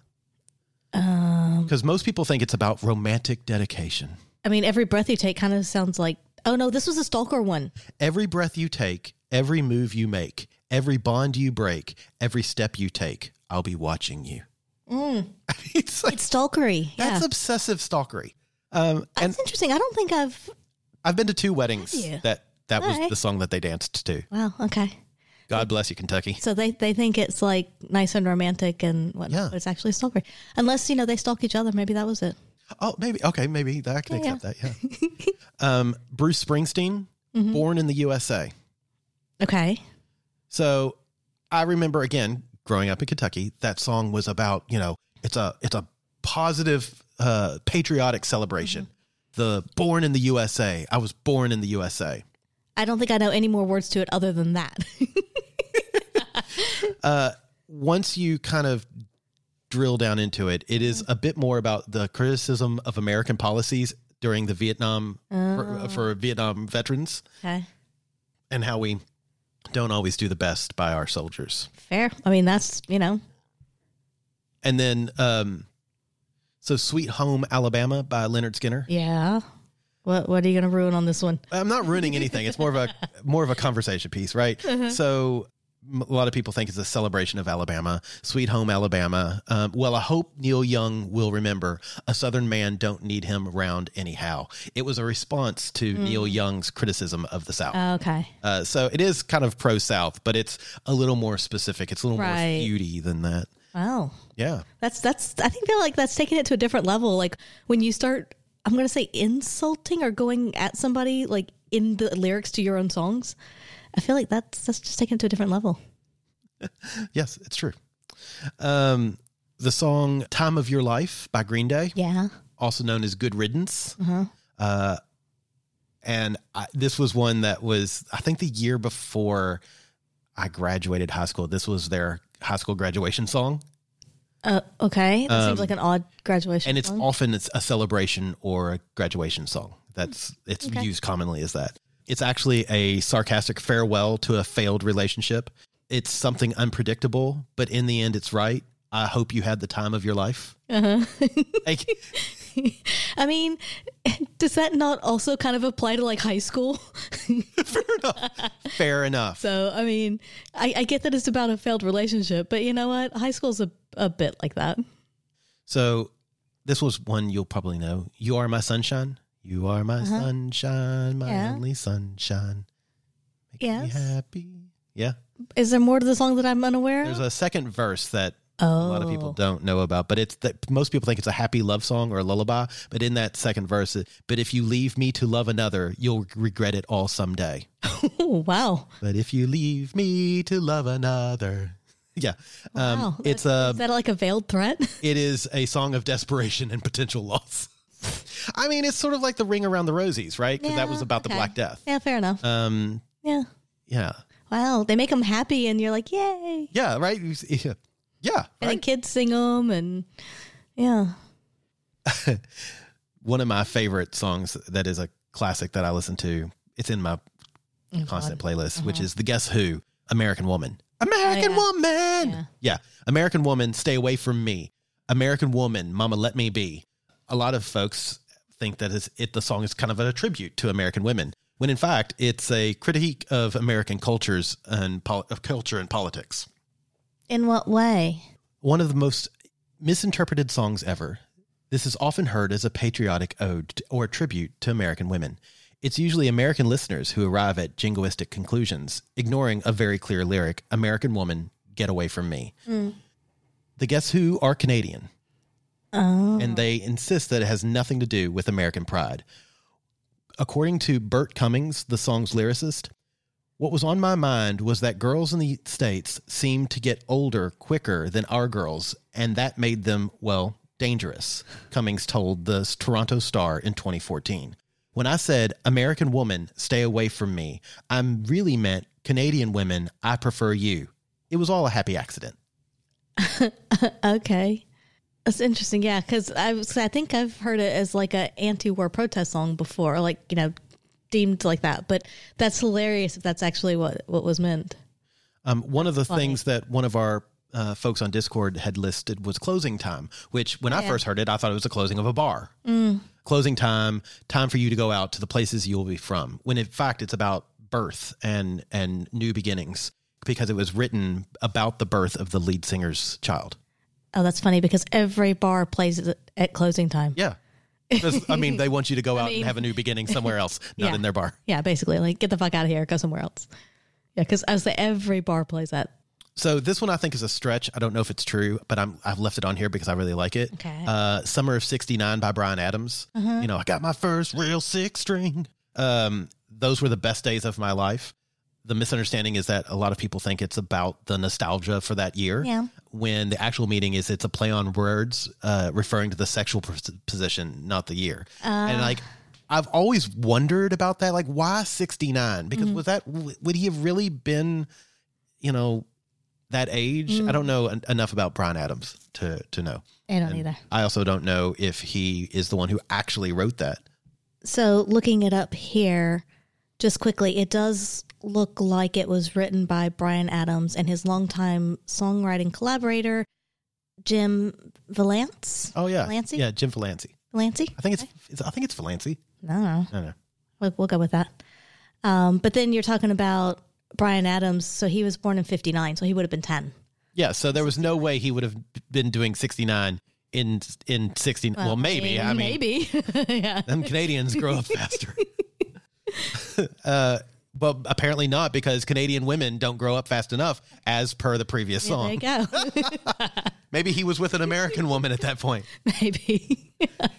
Um, Because most people think it's about romantic dedication. I mean, every breath you take kind of sounds like, oh no, this was a stalker one. Every breath you take, every move you make, every bond you break, every step you take, I'll be watching you. Mm. I mean, it's like, It's stalkery. that's yeah. obsessive stalkery. Um, and That's interesting. I don't think I've. I've been to two weddings Have you? that that was Alright. the song that they danced to. Wow. Okay. God bless you, Kentucky. So they, they think it's like nice and romantic and whatnot, Yeah. but it's actually stalkery. Unless, you know, they stalk each other. Maybe that was it. Oh, maybe. Okay, maybe that, I can Yeah, accept that. Yeah. um, Bruce Springsteen, Mm-hmm. Born in the U S A. Okay. So I remember, again, growing up in Kentucky, that song was about, you know, it's a it's a positive, uh, patriotic celebration. Mm-hmm. The Born in the U S A. I was born in the U S A. I don't think I know any more words to it other than that. Uh, once you kind of drill down into it, it is a bit more about the criticism of American policies during the Vietnam, for, for Vietnam veterans Okay. and how we don't always do the best by our soldiers. Fair. I mean, that's, you know. And then, um, so Sweet Home Alabama by Leonard Skinner. Yeah. What What are you going to ruin on this one? I'm not ruining anything. It's more of a more of a conversation piece, right? Uh-huh. So m- a lot of people think it's a celebration of Alabama, Sweet Home Alabama. Um, well, I hope Neil Young will remember a Southern man don't need him around anyhow. It was a response to mm. Neil Young's criticism of the South. Oh, okay. Uh, so it is kind of pro-South, but it's a little more specific. It's a little right. more feudy than that. Wow. Yeah. That's, that's, I think feel like that's taking it to a different level. Like when you start, I'm going to say insulting or going at somebody like in the lyrics to your own songs, I feel like that's, that's just taken it to a different level. Yes, it's true. Um, the song Time of Your Life by Green Day. Yeah. Also known as Good Riddance. Uh-huh. Uh, and I, this was one that was, I think the year before I graduated high school, this was their high school graduation song. Uh, okay. That Um, seems like an odd graduation And it's song. often it's a celebration or a graduation song. That's it's Okay. used commonly as that. It's actually a sarcastic farewell to a failed relationship. It's something unpredictable, but in the end, it's right. I hope you had the time of your life. Uh-huh. Like, I mean, does that not also kind of apply to like high school? fair enough. Fair enough. So, I mean, I, I get that it's about a failed relationship, but you know what? High school's a, a bit like that. So this was one you'll probably know. You Are My Sunshine. You are my Uh-huh. sunshine, my Yeah. only sunshine. Make Yes. me happy. Yeah. Is there more to the song that I'm unaware There's of? a second verse that Oh. a lot of people don't know about, but it's that most people think it's a happy love song or a lullaby. But in that second verse, it, but if you leave me to love another, you'll regret it all someday. Oh, wow. But if you leave me to love another, yeah, um, Wow. it's Is a that like a veiled threat? it is a song of desperation and potential loss. I mean, it's sort of like the Ring Around the Rosies, right? Because that was about the okay. Black Death. Yeah, fair enough. Um, yeah. yeah, Wow. They make them happy and you're like, yay. yeah, right. Yeah, yeah. And then Right? kids sing them and yeah. One of my favorite songs that is a classic that I listen to. It's in my Oh, constant God. playlist, Uh-huh. which is the Guess Who, American Woman. American yeah. Woman. Yeah. Yeah. American Woman, Stay Away From Me. American Woman, Mama Let Me Be. A lot of folks think that it's, it the song is kind of a tribute to American women, when in fact it's a critique of American cultures and pol- of culture and politics. In what way? One of the most misinterpreted songs ever. This is often heard as a patriotic ode to- or tribute to American women. It's usually American listeners who arrive at jingoistic conclusions, ignoring a very clear lyric, American Woman, Get Away From Me. Mm. The Guess Who are Canadian, Oh. and they insist that it has nothing to do with American pride. According to Bert Cummings, the song's lyricist, what was on my mind was that girls in the States seemed to get older quicker than our girls, and that made them, well, dangerous, Cummings told the Toronto Star in twenty fourteen. When I said, American woman, stay away from me, I really meant Canadian women, I prefer you. It was all a happy accident. Okay. That's interesting. Yeah. Cause I was, I think I've heard it as like a anti-war protest song before, or like, you know, deemed like that, but that's hilarious if that's actually what, what was meant. Um, one of the Funny. things that one of our uh, folks on Discord had listed was closing time, which when I Yeah. first heard it, I thought it was the closing of a bar. Mm. Closing time, time for you to go out to the places you'll be from, when in fact it's about birth and, and new beginnings, because it was written about the birth of the lead singer's child. Oh, that's funny because every bar plays it at closing time. Yeah. 'Cause, I mean, they want you to go out mean- and have a new beginning somewhere else, not Yeah. in their bar. Yeah. Basically like get the fuck out of here. Go somewhere else. Yeah. Cause I was like, every bar plays that. So this one I think is a stretch. I don't know if it's true, but I'm, I've left it on here because I really like it. Okay. Uh, Summer of sixty-nine by Bryan Adams. Uh-huh. You know, I got my first real six string. Um, those were the best days of my life. The misunderstanding is that a lot of people think it's about the nostalgia for that year. Yeah. When the actual meaning is it's a play on words, uh, referring to the sexual pos- position, not the year. Uh, and like, I've always wondered about that. Like, why sixty-nine? Because Mm-hmm. was that, would he have really been, you know, that age? Mm. I don't know en- enough about Bryan Adams to, to know. I don't And either. I also don't know if he is the one who actually wrote that. So looking it up here, just quickly, it does look like it was written by Bryan Adams and his longtime songwriting collaborator, Jim Valance. Oh yeah, Valancy? yeah, Jim Valancy. Valancy? I think it's, it's I think it's Valancy. I don't know. I don't know. We'll, we'll go with that. Um, but then you're talking about Bryan Adams. So he was born in fifty-nine, so he would have been ten. Yeah, so there was no way he would have been doing sixty-nine in in sixty. Well, well maybe. I mean, maybe. Yeah. Them Canadians grow up faster. uh, but apparently not, because Canadian women don't grow up fast enough, as per the previous Yeah, song. there you go. Maybe he was with an American woman at that point. Maybe.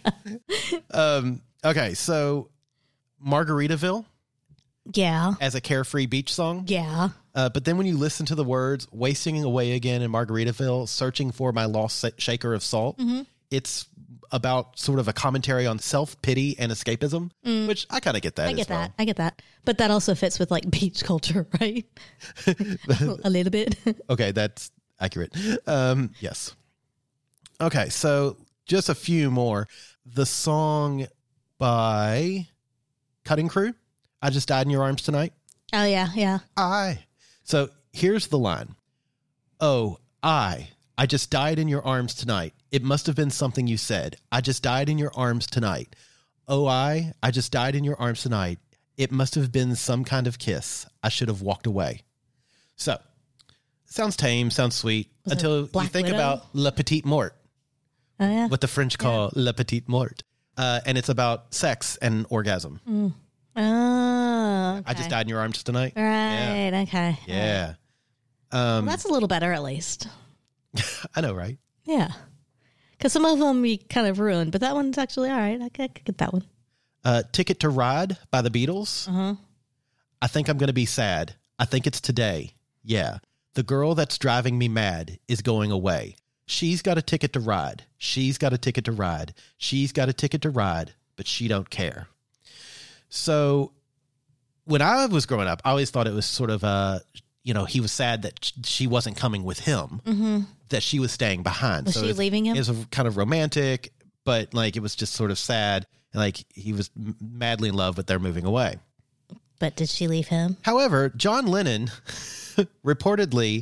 Um, okay, so Margaritaville Yeah. as a carefree beach song. Yeah. Uh, but then when you listen to the words, wasting away again in Margaritaville, searching for my lost sa- shaker of salt, Mm-hmm. it's about sort of a commentary on self-pity and escapism, which I kind of get that Mm. I get as well. that. I get that. But that also fits with like beach culture, right? A little bit. Okay, that's accurate. Um, yes. Okay, so just a few more. The song by Cutting Crew, I Just Died in Your Arms Tonight. Oh, yeah. Yeah. I. So here's the line. Oh, I. I just died in your arms tonight. It must have been something you said. I just died in your arms tonight. Oh, I. I just died in your arms tonight. It must have been some kind of kiss. I should have walked away. So, sounds tame, sounds sweet, Was it until you Black think Widow? about La Petite Mort, Oh, yeah. what the French call La Petite Mort. Uh, and it's about sex and orgasm. Oh, okay. I just died in your arms tonight. Right. Okay. Yeah. Well, Um, that's a little better, at least. I know, right? Yeah. Because some of them you kind of ruined, but that one's actually all right. I could, I could get that one. Uh, Ticket to Ride by the Beatles. Uh-huh. I think I'm going to be sad. I think it's today. Yeah. The girl that's driving me mad is going away. She's got a ticket to ride. She's got a ticket to ride. She's got a ticket to ride, but she don't care. So when I was growing up, I always thought it was sort of a, you know, he was sad that she wasn't coming with him, Mm-hmm. that she was staying behind. Was so she it was, leaving him? It was a kind of romantic, but like it was just sort of sad. And like he was m- madly in love, but they're moving away. But did she leave him? However, John Lennon reportedly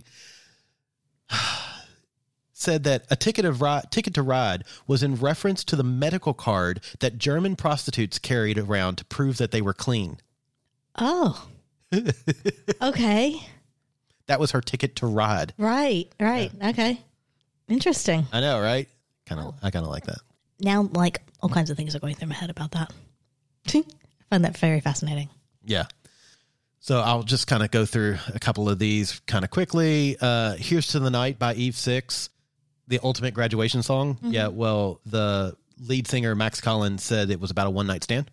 said that a ticket of ri- ticket to ride was in reference to the medical card that German prostitutes carried around to prove that they were clean. Oh. Okay. That was her ticket to ride. Right. Right. Okay. Interesting. I know, right? Kind of, I kind of like that. Now, like, all kinds of things are going through my head about that. I find that very fascinating. Yeah. So I'll just kind of go through a couple of these kind of quickly. Uh, Here's to the Night by Eve Six, the ultimate graduation song. Mm-hmm. Yeah, well, the lead singer, Max Collins, said it was about a one-night stand.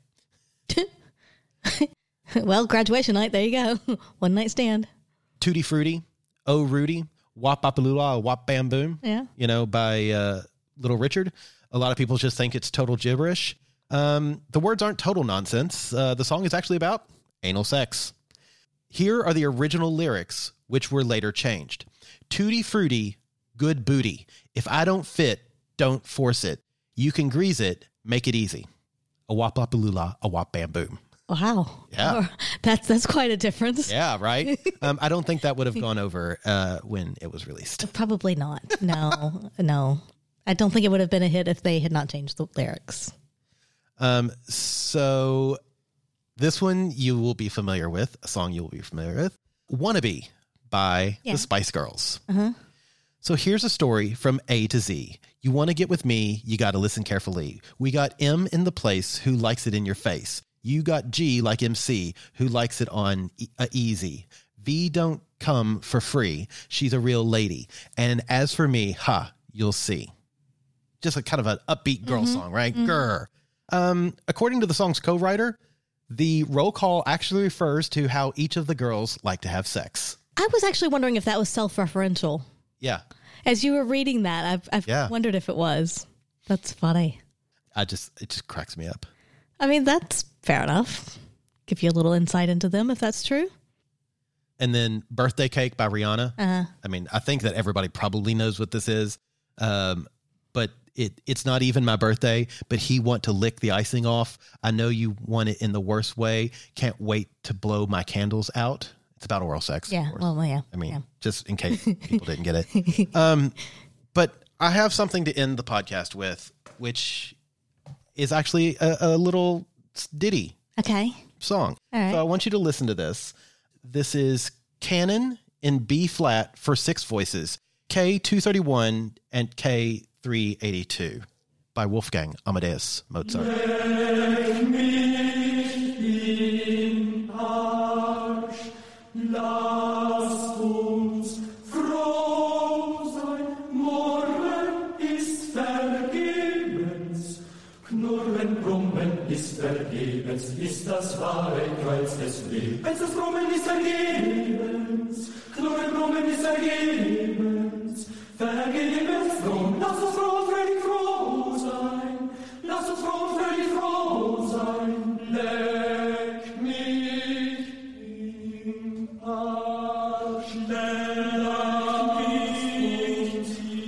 Well, graduation night. There you go. One night stand. Tutti Frutti, Oh Rudy, Wop Bapalula, Wop Bam Boom, Yeah. you know, by uh, Little Richard. A lot of people just think it's total gibberish. Um, the words aren't total nonsense. Uh, the song is actually about anal sex. Here are the original lyrics, which were later changed. Tutti Frutti, good booty. If I don't fit, don't force it. You can grease it, make it easy. A wop bapalula, a wop bam boom. Wow. Yeah. That's that's quite a difference. Yeah, right? um, I don't think that would have gone over uh, when it was released. Probably not. No. No. I don't think it would have been a hit if they had not changed the lyrics. Um, so this one you will be familiar with, a song you will be familiar with. Wannabe by Yeah. the Spice Girls. Uh-huh. So here's a story from A to Z. You want to get with me, you got to listen carefully. We got M in the place who likes it in your face. You got G like M C who likes it on e- uh, easy. V don't come for free. She's a real lady. And as for me, ha, you'll see. Just a kind of an upbeat girl song, right? Grr. Um, according to the song's co-writer, the roll call actually refers to how each of the girls like to have sex. I was actually wondering if that was self-referential. Yeah. As you were reading that, I've, I've Yeah. wondered if it was. That's funny. I just, it just cracks me up. I mean, that's fair enough. Give you a little insight into them if that's true. And then Birthday Cake by Rihanna. Uh-huh. I mean, I think that everybody probably knows what this is. Um, but it it's not even my birthday, but he want to lick the icing off. I know you want it in the worst way. Can't wait to blow my candles out. It's about oral sex. Yeah. Well, well, yeah. I mean, yeah. just in case people didn't get it. Um, but I have something to end the podcast with, which is actually a, a little ditty Okay. song. All right. So I want you to listen to this. This is Canon in B flat for six voices, K two thirty-one and K three eighty-two by Wolfgang Amadeus Mozart. Lass uns froh sein, morgen ist vergebens. Knurren, brummen ist vergebens, ist das wahre Kreuz des Lebens. Das Brummen ist vergebens, Knurren, brummen ist vergebens, vergebens froh. Lass uns froh, fröhlich froh sein, lass uns froh, fröhlich froh sein. Leck mich im Arsch, leck mich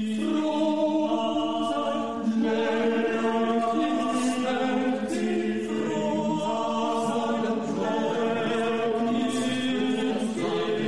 froh sein, leck mich, leck mich froh sein, leck mich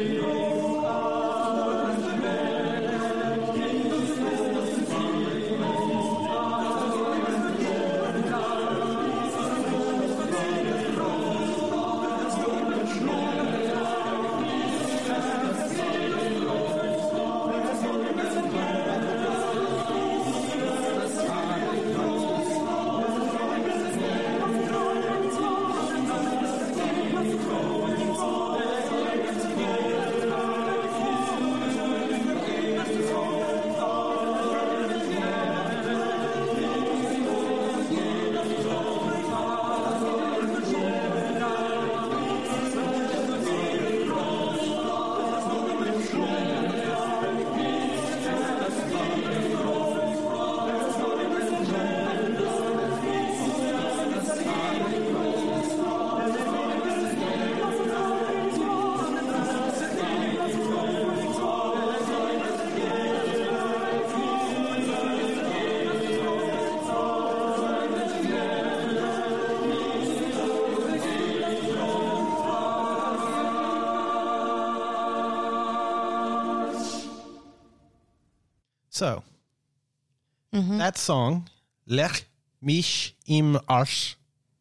So Mm-hmm. that song, Lech mich im Arsch.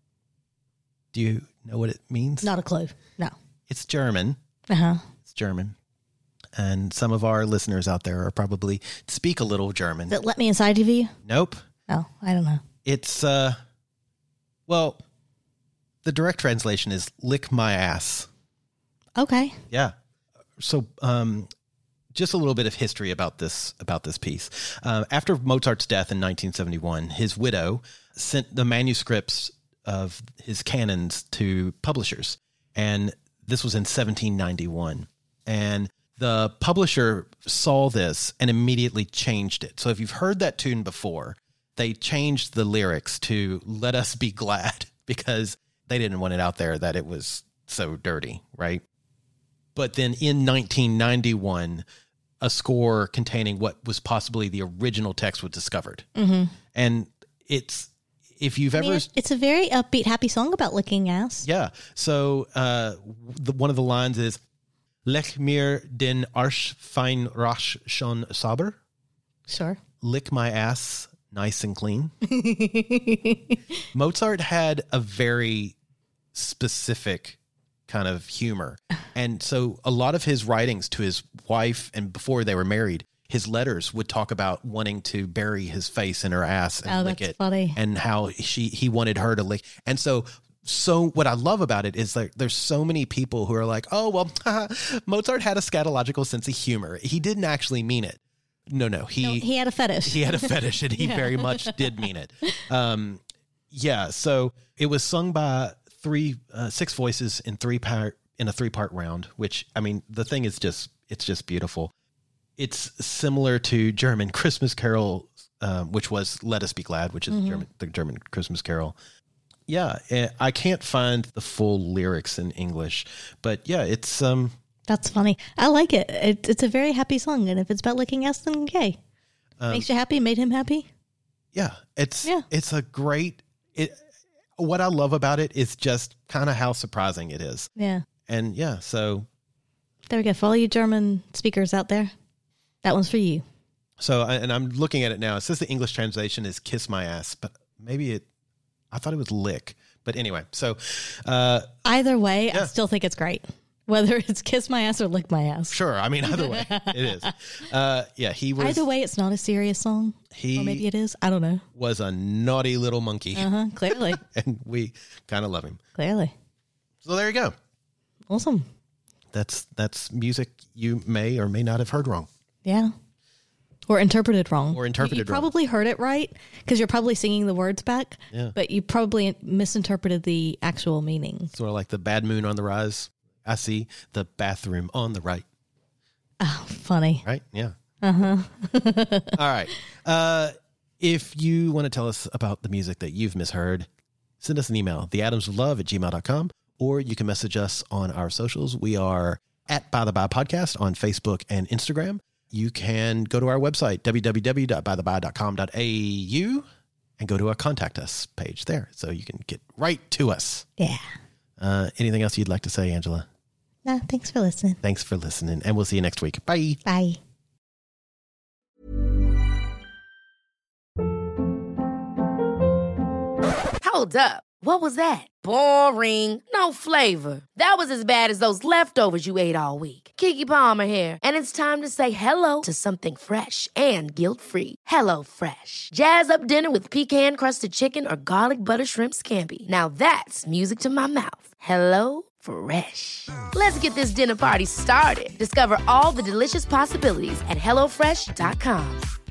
Do you know what it means? Not a clue. No. It's German. Uh huh. It's German. And some of our listeners out there are probably speak a little German. That let me inside of you? Nope. Oh, I don't know. It's, uh, well, the direct translation is lick my ass. Okay. Yeah. So, um, just a little bit of history about this about this piece. Uh, after Mozart's death in nineteen seventy-one, his widow sent the manuscripts of his canons to publishers, and this was in seventeen ninety-one. And the publisher saw this and immediately changed it. So if you've heard that tune before, they changed the lyrics to "Let us be glad" because they didn't want it out there that it was so dirty, right? But then in nineteen ninety-one, a score containing what was possibly the original text was discovered. Mm-hmm. And it's, if you've I ever... mean, it's a very upbeat, happy song about licking ass. Yeah. So uh, the, one of the lines is, Lech mir den Arsch fein rasch schon sauber. Sure. Lick my ass nice and clean. Mozart had a very specific kind of humor. And so a lot of his writings to his wife and before they were married, his letters would talk about wanting to bury his face in her ass and Oh, lick that's it. funny. And how she he wanted her to lick. And so so what I love about it is like there's so many people who are like, oh, well, Mozart had a scatological sense of humor. He didn't actually mean it. No, no. He No, he had a fetish. he had a fetish and he very much did mean it. Um, yeah. So it was sung by three, uh, six voices in three part, in a three part round, which, I mean, the thing is just, it's just beautiful. It's similar to German Christmas Carol, um, which was Let Us Be Glad, which is Mm-hmm. German, the German Christmas Carol. Yeah. eh, I can't find the full lyrics in English, but yeah, it's, um, That's funny. I like it. it. It's a very happy song. And if it's about licking ass, then yay. Um, Makes you happy, made him happy. Yeah, it's Yeah. it's a great. It. What I love about it is just kind of how surprising it is. Yeah. And yeah, so There we go. For all you German speakers out there, that one's for you. so and I'm looking at it now. It says the English translation is "kiss my ass," but maybe it. I thought it was "lick," but anyway. So uh, Either way, Yeah. I still think it's great. Whether it's kiss my ass or lick my ass. sure. I mean, either way, it is. Uh, yeah, he was. Either way, it's not a serious song. he Or maybe it is. I don't know. was a naughty little monkey, Uh-huh. Clearly. and we kind of love him. Clearly. So there you go. Awesome. That's that's music you may or may not have heard wrong. Yeah. Or interpreted wrong. Or interpreted you, you wrong. probably heard it right because you're probably singing the words back, Yeah. but you probably misinterpreted the actual meaning. Sort of like the bad moon on the rise. I see the bathroom on the right. Oh, funny. Right? Yeah. Uh-huh. All right. Uh, if you want to tell us about the music that you've misheard, send us an email, theatomsoflove at gmail dot com, or you can message us on our socials. We are at By the By Podcast on Facebook and Instagram. You can go to our website, w w w dot by the by dot com dot a u, and go to our Contact Us page there, so you can get right to us. Yeah. Uh, anything else you'd like to say, Angela? No, thanks for listening. Thanks for listening, and we'll see you next week. Bye. Bye. Hold up. What was that? Boring. No flavor. That was as bad as those leftovers you ate all week. Keke Palmer here, and it's time to say hello to something fresh and guilt-free. Hello Fresh. Jazz up dinner with pecan-crusted chicken or garlic butter shrimp scampi. Now that's music to my mouth. Hello Fresh. Let's get this dinner party started. Discover all the delicious possibilities at hello fresh dot com.